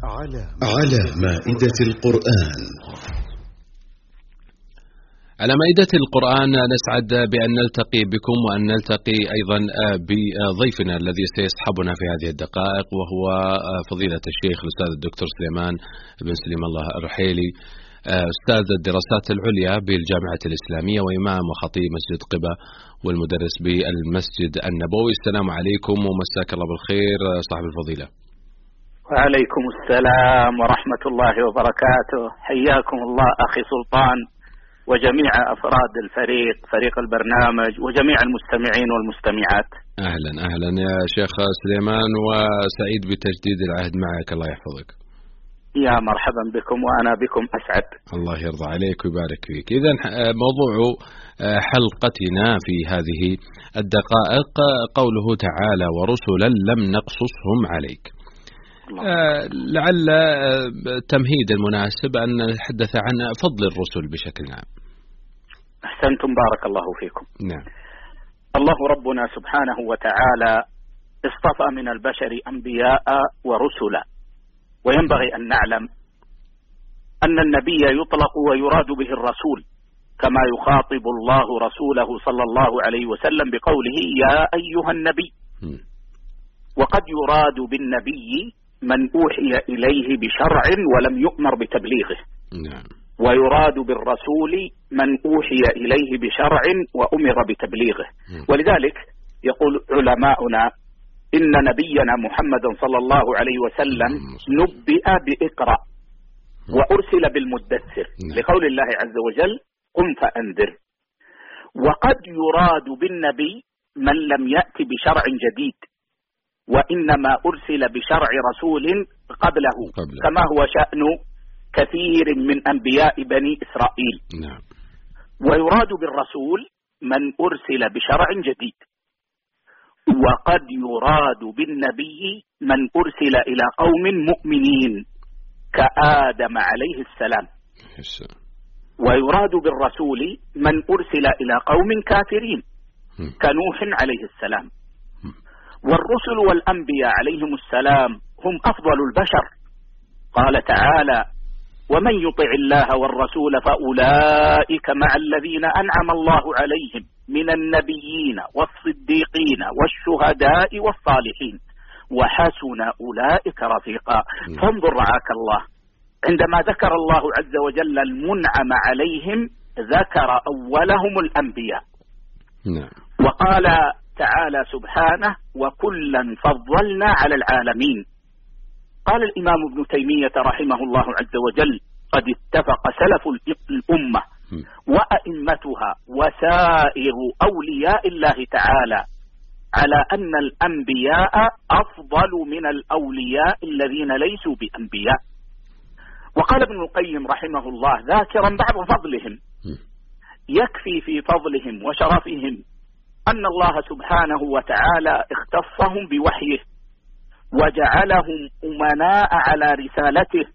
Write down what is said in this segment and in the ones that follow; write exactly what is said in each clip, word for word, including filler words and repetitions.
على مائدة القرآن. على مائدة القرآن نسعد بأن نلتقي بكم وأن نلتقي أيضا بضيفنا الذي سيصحبنا في هذه الدقائق، وهو فضيلة الشيخ الأستاذ الدكتور سليمان بن سليم الله الرحيلي، أستاذ الدراسات العليا بالجامعة الإسلامية وإمام وخطيب مسجد قبة والمدرس بالمسجد النبوي. السلام عليكم ومساك الله بالخير صاحب الفضيلة. وعليكم السلام ورحمة الله وبركاته، حياكم الله أخي سلطان وجميع أفراد الفريق فريق البرنامج وجميع المستمعين والمستمعات. أهلا أهلا يا شيخ سليمان، وسعيد بتجديد العهد معك، الله يحفظك. يا مرحبا بكم وأنا بكم أسعد. الله يرضى عليك ويبارك فيك. إذا موضوع حلقتنا في هذه الدقائق قوله تعالى ورسلا لم نقصصهم عليك. آه لعل التمهيد المناسب أن نتحدث عن فضل الرسل بشكل عام. أحسنتم، بارك الله فيكم. نعم. الله ربنا سبحانه وتعالى اصطفى من البشر أنبياء ورسلا، وينبغي أن نعلم أن النبي يطلق ويراد به الرسول، كما يخاطب الله رسوله صلى الله عليه وسلم بقوله يا أيها النبي. م. وقد يراد بالنبي من أوحي إليه بشرع ولم يؤمر بتبليغه. نعم. ويراد بالرسول من أوحي إليه بشرع وأمر بتبليغه. م. ولذلك يقول علماؤنا إن نبينا محمد صلى الله عليه وسلم نبئ بإقرأ وأرسل بالمدثر، لقول الله عز وجل قم فأنذر. وقد يراد بالنبي من لم يأتي بشرع جديد، وإنما أرسل بشرع رسول قبله، قبل. كما هو شأن كثير من أنبياء بني إسرائيل. نعم. ويراد بالرسول من أرسل بشرع جديد. وقد يراد بالنبي من أرسل إلى قوم مؤمنين كآدم عليه السلام. ويراد بالرسول من أرسل إلى قوم كافرين كنوح عليه السلام. والرسل والأنبياء عليهم السلام هم أفضل البشر. قال تعالى ومن يطع الله والرسول فأولئك مع الذين أنعم الله عليهم من النبيين والصديقين والشهداء والصالحين وحسن أولئك رفيقا. فانظر رعاك الله، عندما ذكر الله عز وجل المنعم عليهم ذكر أولهم الأنبياء. وقال تعالى سبحانه وكلا فضلنا على العالمين. قال الإمام ابن تيمية رحمه الله عز وجل قد اتفق سلف الأمة وأئمتها وسائر أولياء الله تعالى على أن الأنبياء أفضل من الأولياء الذين ليسوا بأنبياء. وقال ابن القيم رحمه الله ذاكرا بعض فضلهم يكفي في فضلهم وشرفهم أن الله سبحانه وتعالى اختصهم بوحيه وجعلهم أمناء على رسالته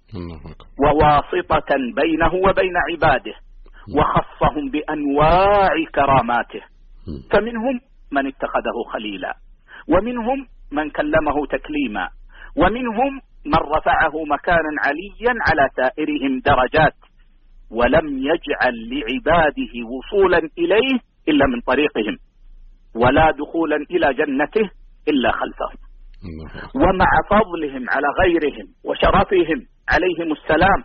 وواسطة بينه وبين عباده، وخصهم بأنواع كراماته، فمنهم من اتخذه خليلا، ومنهم من كلمه تكليما، ومنهم من رفعه مكانا عليا على سائرهم درجات، ولم يجعل لعباده وصولا إليه إلا من طريقهم، ولا دخولا إلى جنته إلا خلفهم. ومع فضلهم على غيرهم وشرفهم عليهم السلام،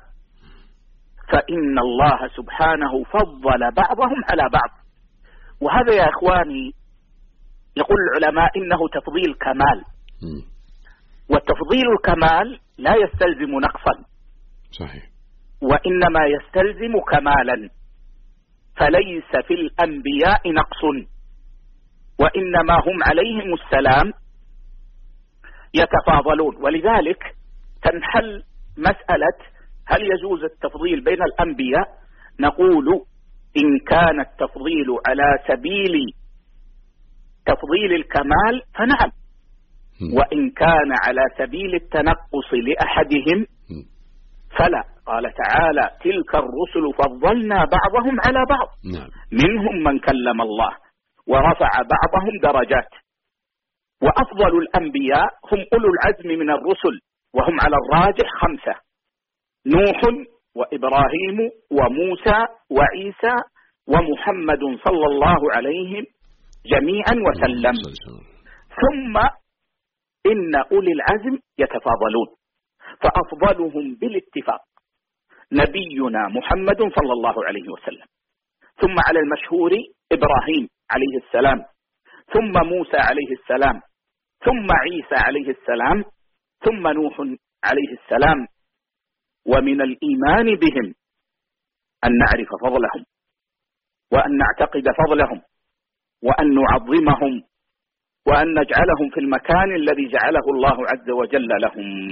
فإن الله سبحانه فضل بعضهم على بعض. وهذا يا إخواني يقول العلماء إنه تفضيل كمال، والتفضيل الكمال لا يستلزم نقصا، صحيح، وإنما يستلزم كمالا. فليس في الأنبياء نقص، وإنما هم عليهم السلام يتفاضلون. ولذلك تنحل مسألة هل يجوز التفضيل بين الأنبياء؟ نقول إن كان التفضيل على سبيل تفضيل الكمال فنعم، وإن كان على سبيل التنقص لأحدهم فلا. قال تعالى تلك الرسل فضلنا بعضهم على بعض، منهم من كلم الله ورفع بعضهم درجات. وأفضل الأنبياء هم أولو العزم من الرسل، وهم على الراجح خمسة: نوح وإبراهيم وموسى وعيسى ومحمد صلى الله عليه جميعا وسلم. ثم إن أولي العزم يتفاضلون، فأفضلهم بالاتفاق نبينا محمد صلى الله عليه وسلم، ثم على المشهور إبراهيم عليه السلام، ثم موسى عليه السلام، ثم عيسى عليه السلام، ثم نوح عليه السلام. ومن الإيمان بهم أن نعرف فضلهم، وأن نعتقد فضلهم، وأن نعظمهم، وأن نجعلهم في المكان الذي جعله الله عز وجل لهم.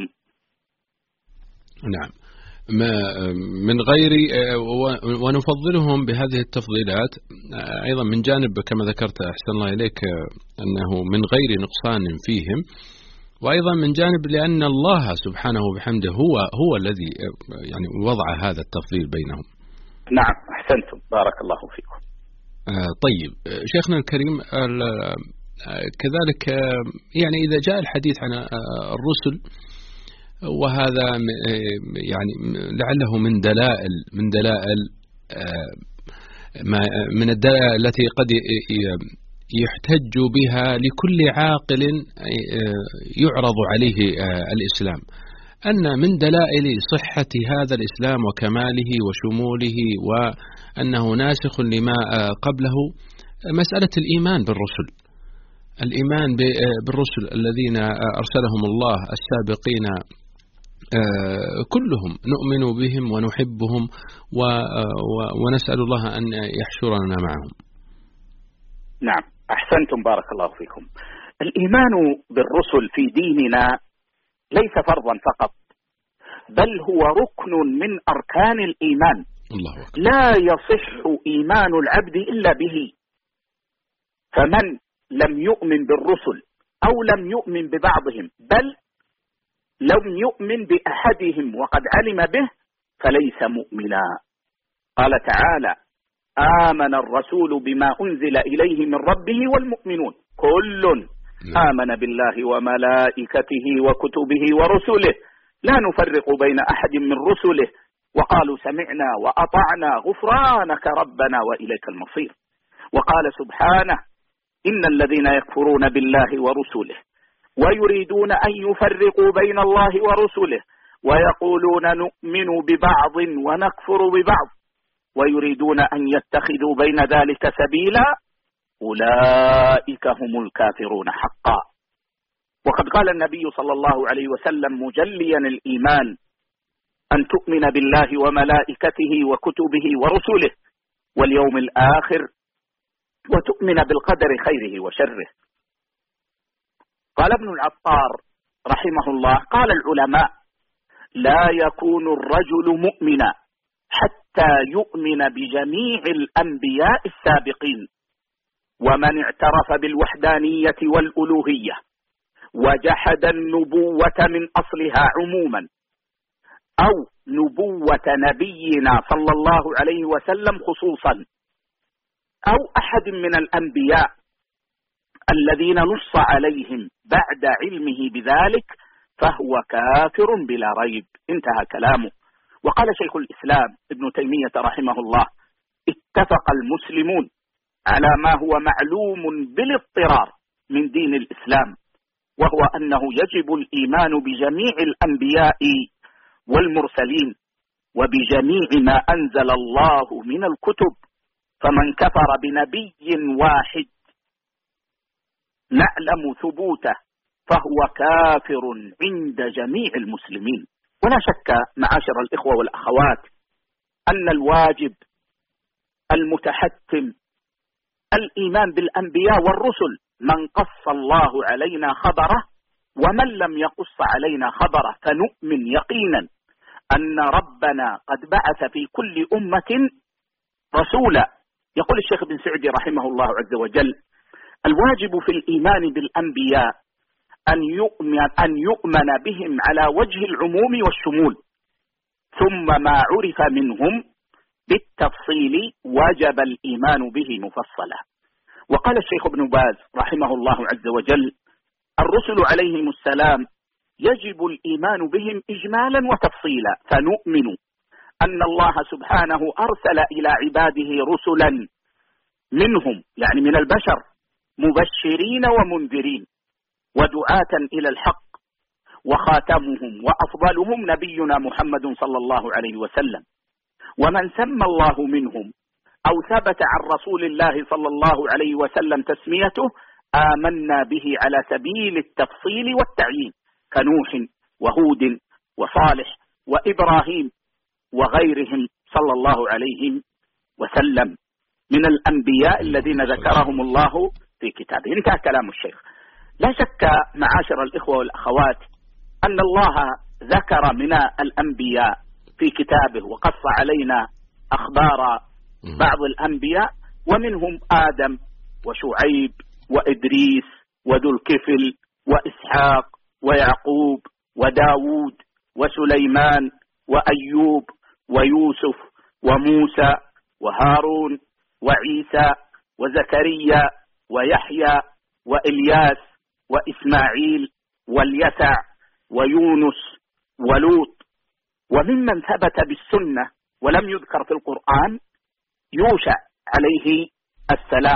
نعم، ما من غير ونفضلهم بهذه التفضيلات أيضا من جانب كما ذكرت أحسن الله إليك أنه من غير نقصان فيهم، وأيضا من جانب لأن الله سبحانه وبحمده هو هو الذي يعني وضع هذا التفضيل بينهم. نعم أحسنتم، بارك الله فيكم. آه طيب شيخنا الكريم، كذلك يعني إذا جاء الحديث عن الرسل، وهذا يعني لعله من دلائل من دلائل من الدلائل التي قد يحتج بها لكل عاقل يعرض عليه الإسلام، أن من دلائل صحة هذا الإسلام وكماله وشموله وأنه ناسخ لما قبله مسألة الإيمان بالرسل، الإيمان بالرسل الذين أرسلهم الله السابقين كلهم نؤمن بهم ونحبهم ونسأل الله أن يحشرنا معهم. نعم أحسنتم، بارك الله فيكم. الإيمان بالرسل في ديننا ليس فرضا فقط، بل هو ركن من أركان الإيمان. الله أكبر. لا يصح إيمان العبد إلا به، فمن لم يؤمن بالرسل أو لم يؤمن ببعضهم، بل لم يؤمن بأحدهم وقد علم به، فليس مؤمنا. قال تعالى: آمن الرسول بما أنزل إليه من ربه والمؤمنون كل آمن بالله وملائكته وكتبه ورسله لا نفرق بين أحد من رسله وقالوا سمعنا وأطعنا غفرانك ربنا وإليك المصير. وقال سبحانه: إن الذين يكفرون بالله ورسله ويريدون أن يفرقوا بين الله ورسله ويقولون نؤمن ببعض ونكفر ببعض ويريدون أن يتخذوا بين ذلك سبيلا أولئك هم الكافرون حقا. وقد قال النبي صلى الله عليه وسلم مجليا الإيمان: أن تؤمن بالله وملائكته وكتبه ورسله واليوم الآخر وتؤمن بالقدر خيره وشره. قال ابن العطار رحمه الله: قال العلماء: لا يكون الرجل مؤمنا حتى يؤمن بجميع الأنبياء السابقين، ومن اعترف بالوحدانية والألوهية وجحد النبوة من أصلها عموما أو نبوة نبينا صلى الله عليه وسلم خصوصا أو أحد من الأنبياء الذين نص عليهم بعد علمه بذلك فهو كافر بلا ريب. انتهى كلامه. وقال شيخ الإسلام ابن تيمية رحمه الله: اتفق المسلمون على ما هو معلوم بالاضطرار من دين الإسلام، وهو أنه يجب الإيمان بجميع الأنبياء والمرسلين وبجميع ما أنزل الله من الكتب، فمن كفر بنبي واحد نعلم ثبوته فهو كافر عند جميع المسلمين. ولا شك معاشر الإخوة والأخوات أن الواجب المتحتم الإيمان بالأنبياء والرسل، من قص الله علينا خبره ومن لم يقص علينا خبره، فنؤمن يقينا أن ربنا قد بعث في كل أمة رسولا. يقول الشيخ بن سعدي رحمه الله عز وجل: الواجب في الإيمان بالأنبياء أن يؤمن, أن يؤمن بهم على وجه العموم والشمول، ثم ما عرف منهم بالتفصيل وجب الإيمان به مفصلا. وقال الشيخ ابن باز رحمه الله عز وجل: الرسل عليهم السلام يجب الإيمان بهم إجمالا وتفصيلا، فنؤمن أن الله سبحانه أرسل إلى عباده رسلا منهم، يعني من البشر، مبشرين ومنذرين ودعاة إلى الحق، وخاتمهم وأفضلهم نبينا محمد صلى الله عليه وسلم. ومن سمى الله منهم أو ثبت عن رسول الله صلى الله عليه وسلم تسميته آمنا به على سبيل التفصيل والتعيين، كنوح وهود وصالح وإبراهيم وغيرهم صلى الله عليه وسلم من الأنبياء الذين ذكرهم الله في كتابه. انتهى كلام الشيخ. لا شك معاشر الإخوة والأخوات أن الله ذكر من الأنبياء في كتابه وقص علينا أخبار بعض الأنبياء، ومنهم آدم وشعيب وإدريس وذو الكفل وإسحاق ويعقوب وداود وسليمان وأيوب ويوسف وموسى وهارون وعيسى وزكريا ويحيى وإلياس وإسماعيل واليسع ويونس ولوط. وممن ثبت بالسنة ولم يذكر في القرآن يوشع عليه السلام.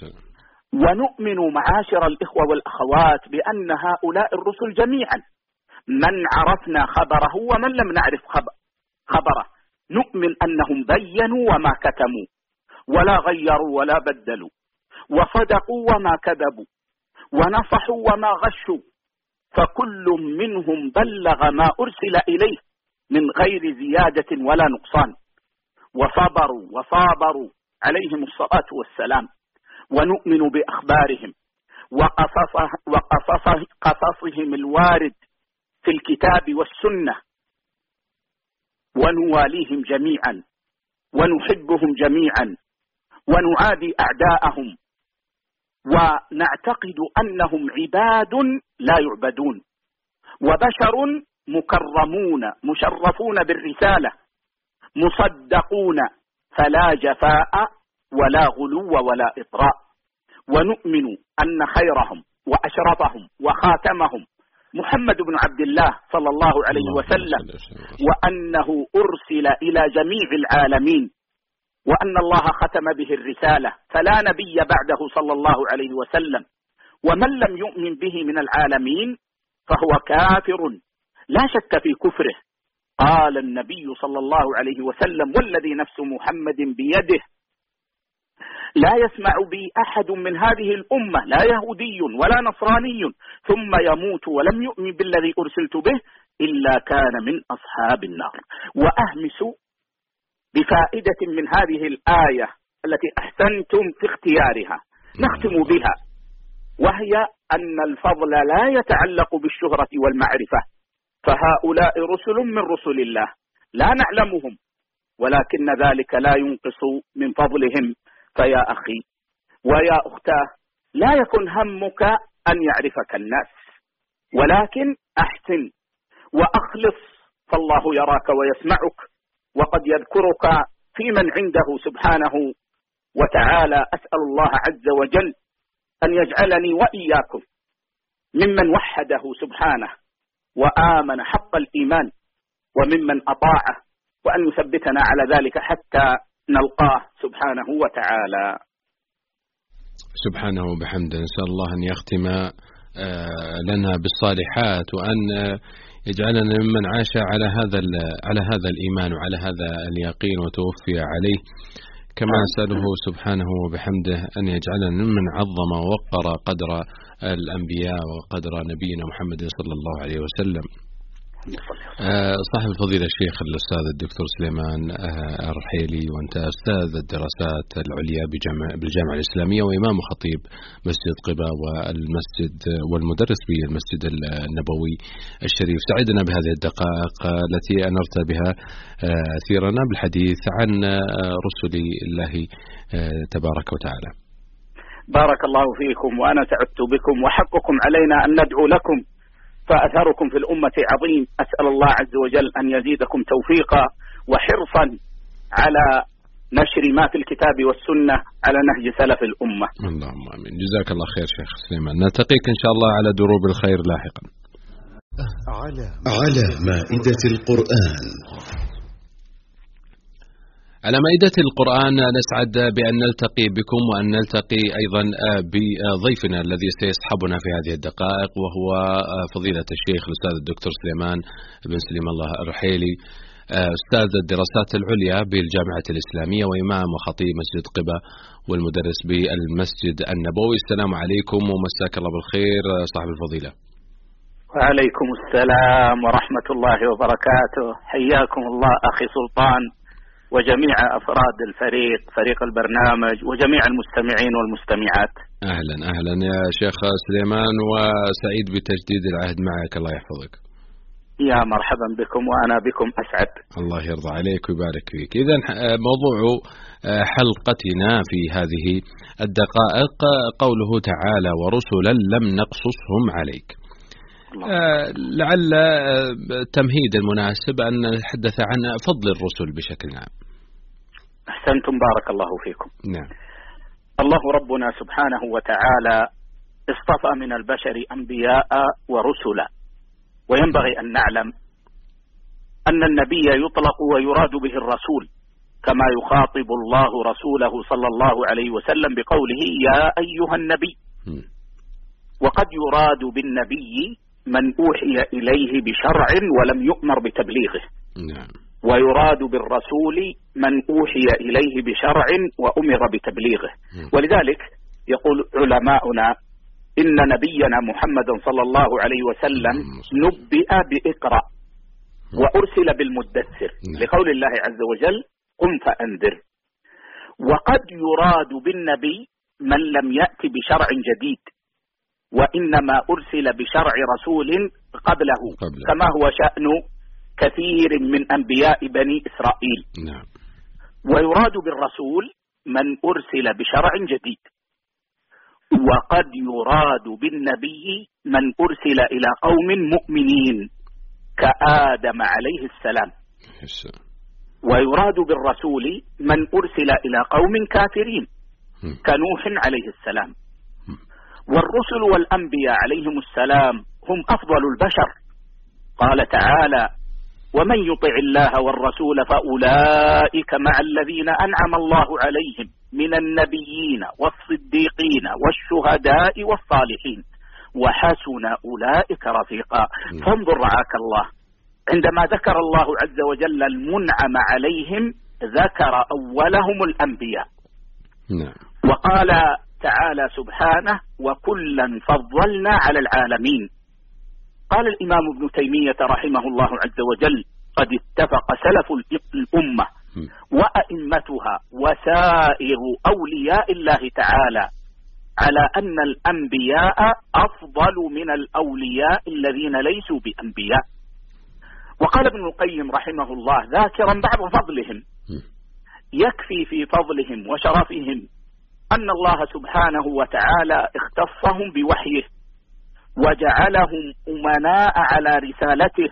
ونؤمن معاشر الإخوة والأخوات بأن هؤلاء الرسل جميعا من عرفنا خبره ومن لم نعرف خبره نؤمن أنهم بينوا وما كتموا ولا غيروا ولا بدلوا، وصدقوا وما كذبوا، ونصحوا وما غشوا، فكل منهم بلغ ما أرسل إليه من غير زيادة ولا نقصان، وصبروا وصابروا عليهم الصلاة والسلام. ونؤمن بأخبارهم وقصصه وقصصه قصصهم الوارد في الكتاب والسنة، ونواليهم جميعا ونحبهم جميعا ونعادي أعداءهم، ونعتقد أنهم عباد لا يعبدون وبشر مكرمون مشرفون بالرسالة مصدقون، فلا جفاء ولا غلو ولا إطراء. ونؤمن أن خيرهم وأشرفهم وخاتمهم محمد بن عبد الله صلى الله عليه وسلم، وأنه أرسل إلى جميع العالمين، وأن الله ختم به الرسالة، فلا نبي بعده صلى الله عليه وسلم. ومن لم يؤمن به من العالمين فهو كافر لا شك في كفره. قال النبي صلى الله عليه وسلم: والذي نفس محمد بيده لا يسمع بي أحد من هذه الأمة، لا يهودي ولا نصراني، ثم يموت ولم يؤمن بالذي أرسلت به إلا كان من أصحاب النار. وأهمس بفائدة من هذه الآية التي أحسنتم في اختيارها نختم بها، وهي أن الفضل لا يتعلق بالشهرة والمعرفة، فهؤلاء رسل من رسل الله لا نعلمهم، ولكن ذلك لا ينقص من فضلهم. فيا أخي ويا أختاه، لا يكن همك أن يعرفك الناس، ولكن أحسن وأخلص، فالله يراك ويسمعك وقد يذكرك في من عنده سبحانه وتعالى. أسأل الله عز وجل أن يجعلني وإياكم ممن وحده سبحانه وآمن حق الإيمان وممن أطاعه، وأن يثبتنا على ذلك حتى نلقاه سبحانه وتعالى. سبحانه وبحمده. نسأل الله أن يختم لنا بالصالحات، وأن يجعلنا ممن عاش على هذا على هذا الإيمان وعلى هذا اليقين وتوفي عليه، كما نسأله سبحانه وبحمده أن يجعلنا ممن عظم ووقر قدر الأنبياء وقدر نبينا محمد صلى الله عليه وسلم. صاحب الفضيلة الشيخ الأستاذ الدكتور سليمان الرحيلي، وأنت أستاذ الدراسات العليا بالجامعة الإسلامية وإمام خطيب مسجد قباء والمسجد والمدرس بالمسجد النبوي الشريف، سعدنا بهذه الدقائق التي أنرت بها أثيرنا بالحديث عن رسل الله تبارك وتعالى. بارك الله فيكم، وأنا سعدت بكم، وحقكم علينا أن ندعو لكم، فأثركم في الأمة عظيم. أسأل الله عز وجل أن يزيدكم توفيقا وحرصا على نشر ما في الكتاب والسنة على نهج سلف الأمة. اللهم آمين. جزاك الله خير شيخ سليمان، نلتقيك إن شاء الله على دروب الخير لاحقا. على مائدة القرآن. على مائدة القرآن نسعد بأن نلتقي بكم وأن نلتقي أيضا بضيفنا الذي سيصحبنا في هذه الدقائق، وهو فضيلة الشيخ الأستاذ الدكتور سليمان بن سليم الله الرحيلي، أستاذ الدراسات العليا بالجامعة الإسلامية وإمام وخطيب مسجد قبة والمدرس بالمسجد النبوي. السلام عليكم ومساك الله بالخير صاحب الفضيلة. وعليكم السلام ورحمة الله وبركاته، حياكم الله أخي سلطان وجميع أفراد الفريق فريق البرنامج وجميع المستمعين والمستمعات. أهلا أهلا يا شيخ سليمان، وسعيد بتجديد العهد معك، الله يحفظك. يا مرحبا بكم وأنا بكم أسعد. الله يرضى عليك ويبارك فيك. إذن موضوع حلقتنا في هذه الدقائق قوله تعالى ورسلا لم نقصصهم عليك. آه لعل التمهيد المناسب أن نتحدث عن فضل الرسل بشكل عام. أحسنتم، بارك الله فيكم. نعم. الله ربنا سبحانه وتعالى اصطفى من البشر أنبياء ورسلا، وينبغي أن نعلم أن النبي يطلق ويراد به الرسول، كما يخاطب الله رسوله صلى الله عليه وسلم بقوله يا أيها النبي. م. وقد يراد بالنبي من أوحي إليه بشرع ولم يؤمر بتبليغه. نعم. ويراد بالرسول من أوحي إليه بشرع وأمر بتبليغه. م. ولذلك يقول علماؤنا إن نبينا محمد صلى الله عليه وسلم نبئ بإقرأ وأرسل بالمدثر، لقول الله عز وجل قم فأنذر. وقد يراد بالنبي من لم يأتي بشرع جديد، وإنما أرسل بشرع رسول قبله, قبله. كما هو شأن كثير من أنبياء بني إسرائيل. نعم. ويراد بالرسول من أرسل بشرع جديد. وقد يراد بالنبي من أرسل إلى قوم مؤمنين كآدم عليه السلام. ويراد بالرسول من أرسل إلى قوم كافرين كنوح عليه السلام. والرسل والأنبياء عليهم السلام هم أفضل البشر. قال تعالى ومن يطع الله والرسول فأولئك مع الذين أنعم الله عليهم من النبيين والصديقين والشهداء والصالحين وحسن أولئك رفيقا. فانظر رعاك الله، عندما ذكر الله عز وجل المنعم عليهم ذكر أولهم الأنبياء. وقال تعالى سبحانه وكلا فضلنا على العالمين. قال الإمام ابن تيمية رحمه الله عز وجل قد اتفق سلف الأمة وأئمتها وسائر أولياء الله تعالى على أن الأنبياء أفضل من الأولياء الذين ليسوا بأنبياء. وقال ابن القيم رحمه الله ذاكرا بعض فضلهم يكفي في فضلهم وشرفهم أن الله سبحانه وتعالى اختصهم بوحيه وجعلهم أمناء على رسالته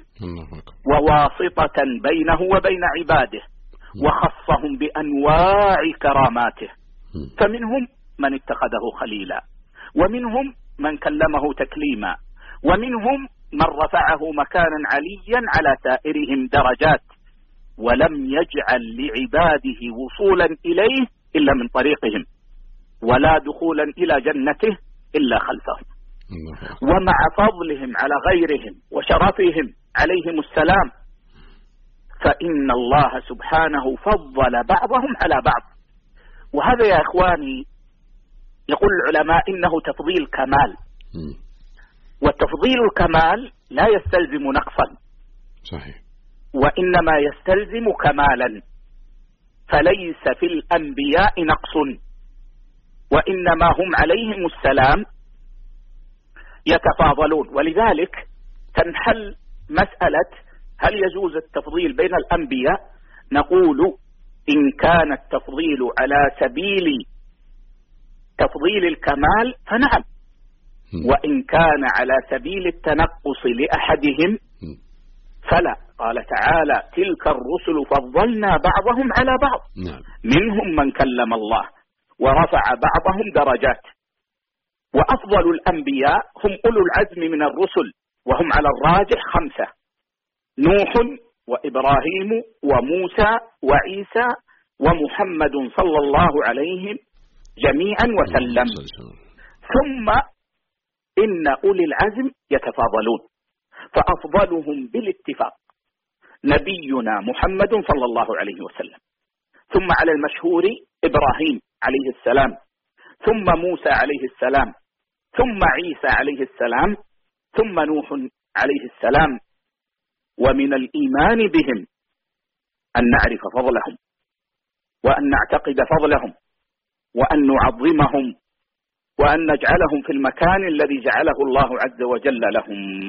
وواسطة بينه وبين عباده، وخصهم بأنواع كراماته، فمنهم من اتخذه خليلا، ومنهم من كلمه تكليما، ومنهم من رفعه مكانا عليا على سائرهم درجات، ولم يجعل لعباده وصولا إليه إلا من طريقهم، ولا دخولا إلى جنته إلا خلفهم. ومع فضلهم على غيرهم وشرفهم عليهم السلام، فإن الله سبحانه فضل بعضهم على بعض. وهذا يا إخواني يقول العلماء إنه تفضيل كمال، والتفضيل الكمال لا يستلزم نقصا، صحيح، وإنما يستلزم كمالا. فليس في الأنبياء نقص، وإنما هم عليهم السلام يتفاضلون. ولذلك تنحل مسألة هل يجوز التفضيل بين الأنبياء؟ نقول إن كان التفضيل على سبيل تفضيل الكمال فنعم، وإن كان على سبيل التنقص لأحدهم فلا. قال تعالى تلك الرسل فضلنا بعضهم على بعض، منهم من كلم الله ورفع بعضهم درجات. وأفضل الأنبياء هم أولو العزم من الرسل وهم على الراجح خمسة: نوح وإبراهيم وموسى وعيسى ومحمد صلى الله عليه جميعا وسلم. ثم إن أولي العزم يتفاضلون، فأفضلهم بالاتفاق نبينا محمد صلى الله عليه وسلم، ثم على المشهور إبراهيم عليه السلام، ثم موسى عليه السلام، ثم عيسى عليه السلام، ثم نوح عليه السلام. ومن الإيمان بهم أن نعرف فضلهم، وأن نعتقد فضلهم، وأن نعظمهم، وأن نجعلهم في المكان الذي جعله الله عز وجل لهم.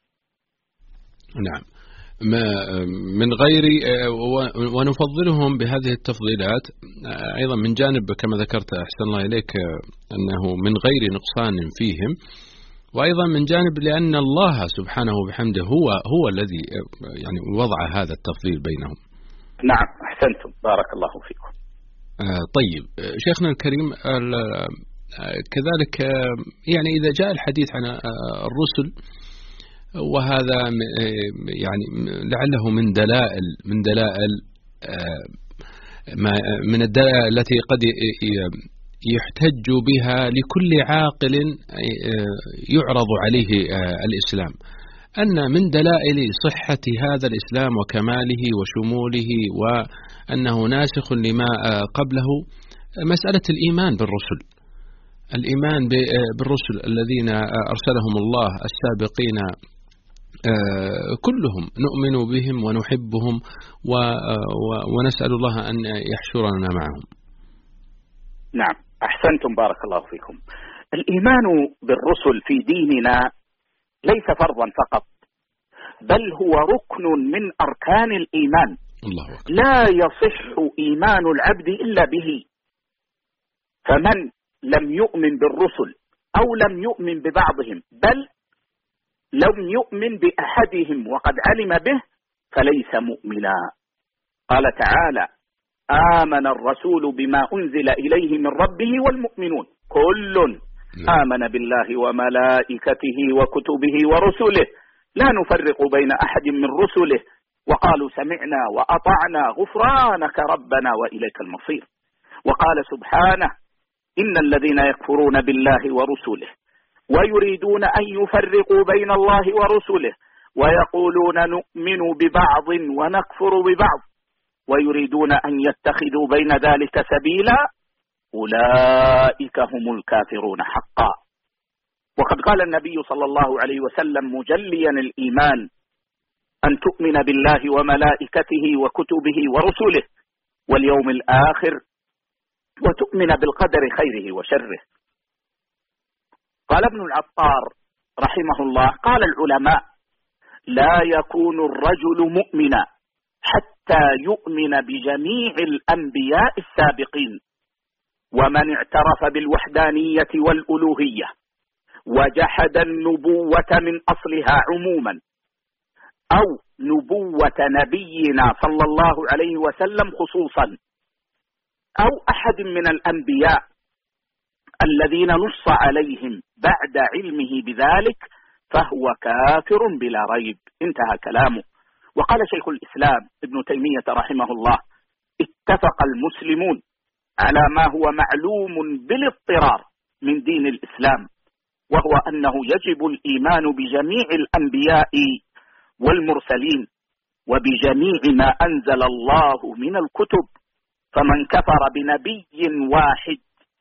نعم، ما من غير ونفضلهم بهذه التفضيلات أيضا من جانب كما ذكرت أحسن الله إليك أنه من غير نقصان فيهم، وأيضا من جانب لأن الله سبحانه وبحمده هو هو الذي يعني وضع هذا التفضيل بينهم. نعم أحسنتم، بارك الله فيكم. طيب شيخنا الكريم، كذلك يعني إذا جاء الحديث عن الرسل، وهذا يعني لعله من دلائل من دلائل من الدلائل التي قد يحتج بها لكل عاقل يعرض عليه الإسلام، أن من دلائل صحة هذا الإسلام وكماله وشموله وأنه ناسخ لما قبله مسألة الإيمان بالرسل، الإيمان بالرسل الذين أرسلهم الله السابقين كلهم نؤمن بهم ونحبهم ونسأل الله أن يحشرنا معهم. نعم أحسنتم، بارك الله فيكم. الإيمان بالرسل في ديننا ليس فرضا فقط، بل هو ركن من أركان الإيمان. الله أكبر. لا يصح إيمان العبد إلا به، فمن لم يؤمن بالرسل أو لم يؤمن ببعضهم، بل لم يؤمن بأحدهم وقد علم به، فليس مؤمنا. قال تعالى: آمن الرسول بما أنزل إليه من ربه والمؤمنون كل آمن بالله وملائكته وكتبه ورسله لا نفرق بين أحد من رسله وقالوا سمعنا وأطعنا غفرانك ربنا وإليك المصير. وقال سبحانه: إن الذين يكفرون بالله ورسله ويريدون أن يفرقوا بين الله ورسله ويقولون نؤمن ببعض ونكفر ببعض ويريدون أن يتخذوا بين ذلك سبيلا أولئك هم الكافرون حقا. وقد قال النبي صلى الله عليه وسلم مجليا الإيمان: أن تؤمن بالله وملائكته وكتبه ورسله واليوم الآخر وتؤمن بالقدر خيره وشره. قال ابن العطار رحمه الله: قال العلماء: لا يكون الرجل مؤمنا حتى يؤمن بجميع الأنبياء السابقين، ومن اعترف بالوحدانية والألوهية وجحد النبوة من أصلها عموما أو نبوة نبينا صلى الله عليه وسلم خصوصا أو أحد من الأنبياء الذين نص عليهم بعد علمه بذلك فهو كافر بلا ريب. انتهى كلامه. وقال شيخ الإسلام ابن تيمية رحمه الله: اتفق المسلمون على ما هو معلوم بالاضطرار من دين الإسلام، وهو أنه يجب الإيمان بجميع الأنبياء والمرسلين وبجميع ما أنزل الله من الكتب، فمن كفر بنبي واحد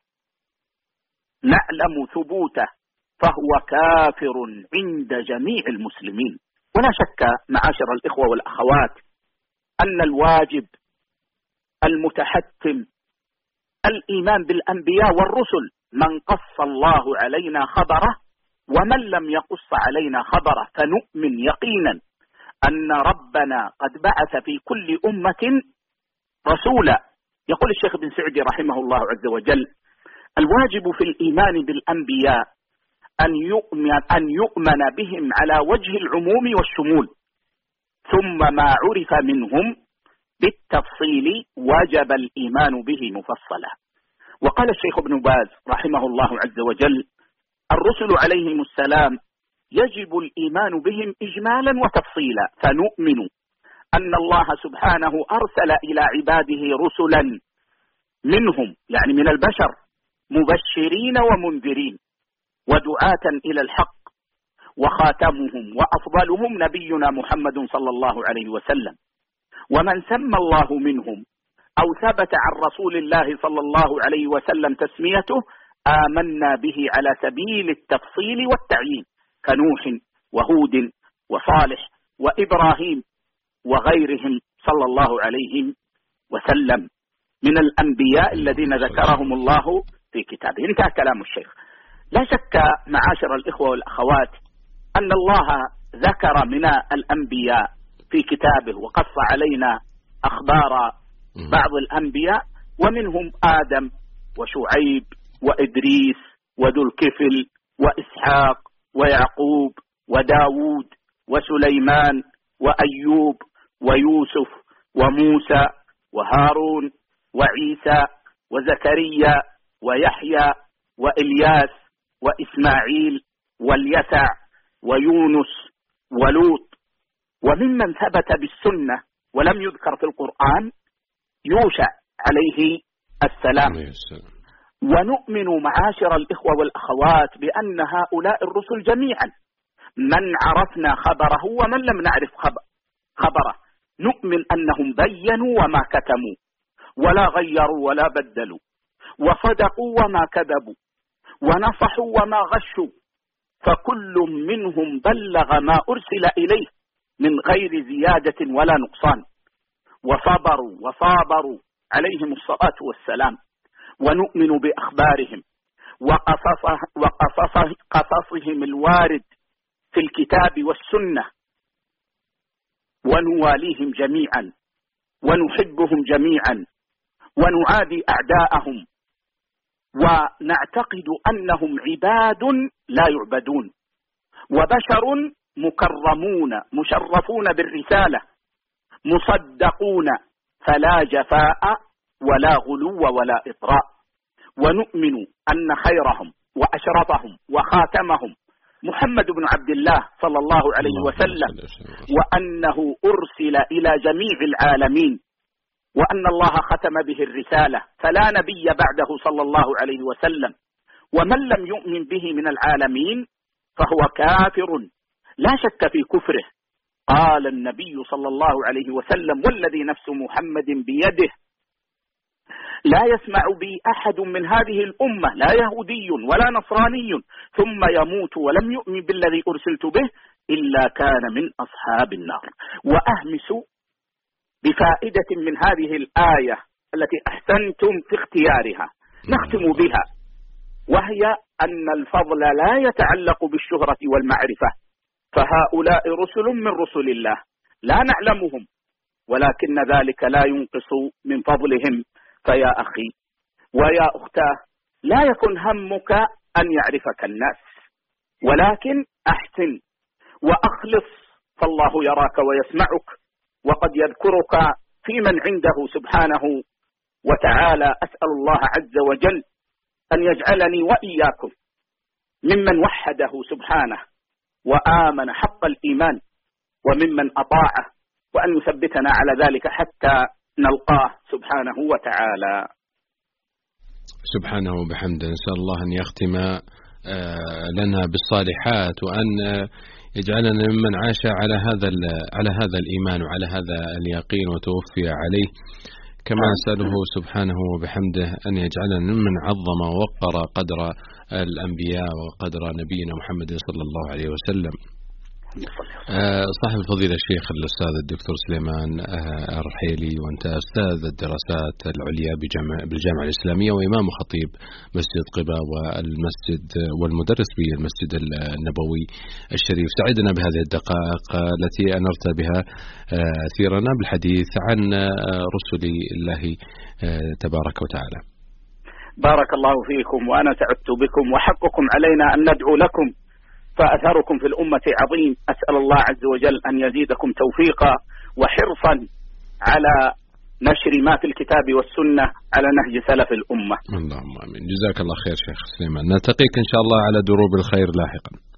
نعلم ثبوته فهو كافر عند جميع المسلمين. ولا شك معاشر الإخوة والأخوات أن الواجب المتحتم الإيمان بالأنبياء والرسل، من قص الله علينا خبره ومن لم يقص علينا خبره، فنؤمن يقينا أن ربنا قد بعث في كل أمة رسولا. يقول الشيخ بن سعدي رحمه الله عز وجل: الواجب في الإيمان بالأنبياء أن يؤمن, أن يؤمن بهم على وجه العموم والشمول، ثم ما عرف منهم بالتفصيل وجب الإيمان به مفصلا. وقال الشيخ ابن باز رحمه الله عز وجل: الرسل عليهم السلام يجب الإيمان بهم إجمالا وتفصيلا، فنؤمن أن الله سبحانه أرسل إلى عباده رسلا منهم، يعني من البشر، مبشرين ومنذرين ودعاة إلى الحق، وخاتمهم وأفضلهم نبينا محمد صلى الله عليه وسلم. ومن سمى الله منهم أو ثبت عن رسول الله صلى الله عليه وسلم تسميته آمنا به على سبيل التفصيل والتعيين، كنوح وهود وصالح وإبراهيم وغيرهم صلى الله عليه وسلم من الأنبياء الذين ذكرهم الله في كتابه. انتهى كلام الشيخ. لا شك معاشر الإخوة والأخوات أن الله ذكر من الأنبياء في كتابه وقص علينا أخبار بعض الأنبياء، ومنهم آدم وشعيب وإدريس وذو الكفل وإسحاق ويعقوب وداود وسليمان وأيوب ويوسف وموسى وهارون وعيسى وزكريا ويحيى وإلياس وإسماعيل واليسع ويونس ولوط. وممن ثبت بالسنة ولم يذكر في القرآن يوشع عليه السلام. ونؤمن معاشر الإخوة والأخوات بأن هؤلاء الرسل جميعا من عرفنا خبره ومن لم نعرف خبره نؤمن أنهم بينوا وما كتموا ولا غيروا ولا بدلوا، وصدقوا وما كذبوا، ونصحوا وما غشوا، فكل منهم بلغ ما أرسل إليه من غير زيادة ولا نقصان، وصبروا وصابروا عليهم الصلاة والسلام. ونؤمن بأخبارهم وقصصه وقصصه قصصهم الوارد في الكتاب والسنة، ونواليهم جميعا ونحبهم جميعا ونعادي أعداءهم، ونعتقد أنهم عباد لا يعبدون وبشر مكرمون مشرفون بالرسالة مصدقون، فلا جفاء ولا غلو ولا إطراء. ونؤمن أن خيرهم وأشرفهم وخاتمهم محمد بن عبد الله صلى الله عليه وسلم، وأنه أرسل إلى جميع العالمين، وأن الله ختم به الرسالة، فلا نبي بعده صلى الله عليه وسلم. ومن لم يؤمن به من العالمين فهو كافر لا شك في كفره. قال النبي صلى الله عليه وسلم: والذي نفس محمد بيده لا يسمع بي أحد من هذه الأمة، لا يهودي ولا نصراني، ثم يموت ولم يؤمن بالذي أرسلت به إلا كان من أصحاب النار. وأهمس بفائدة من هذه الآية التي أحسنتم في اختيارها نختم بها، وهي أن الفضل لا يتعلق بالشهرة والمعرفة، فهؤلاء رسل من رسل الله لا نعلمهم، ولكن ذلك لا ينقص من فضلهم. فيا أخي ويا أختاه، لا يكن همك أن يعرفك الناس، ولكن أحسن وأخلص، فالله يراك ويسمعك، وقد يذكرك في من عنده سبحانه وتعالى. أسأل الله عز وجل أن يجعلني وإياكم ممن وحده سبحانه وآمن حق الإيمان، وممن أطاعه، وأن يثبتنا على ذلك حتى نلقاه سبحانه وتعالى. سبحانه وبحمده. نسأل الله أن يختم لنا بالصالحات، وأن يجعلنا ممن عاش على هذا على هذا الإيمان وعلى هذا اليقين وتوفي عليه. كما نسأله سبحانه وبحمده أن يجعلنا ممن عظم ووقر قدر الأنبياء وقدر نبينا محمد صلى الله عليه وسلم. صاحب الفضيلة الشيخ الأستاذ الدكتور سليمان الرحيلي، وأنت أستاذ الدراسات العليا بالجامعة الإسلامية وإمام خطيب مسجد قباء والمسجد والمدرس بالمسجد النبوي الشريف، سعدنا بهذه الدقائق التي أنرت بها أثيرنا بالحديث عن رسل الله تبارك وتعالى. بارك الله فيكم، وأنا سعدت بكم، وحقكم علينا أن ندعو لكم، فأثركم في الأمة عظيم. أسأل الله عز وجل أن يزيدكم توفيقا وحرصا على نشر ما في الكتاب والسنة على نهج سلف الأمة. اللهم آمين. جزاك الله خير شيخ سليمان، نلتقيك إن شاء الله على دروب الخير لاحقا.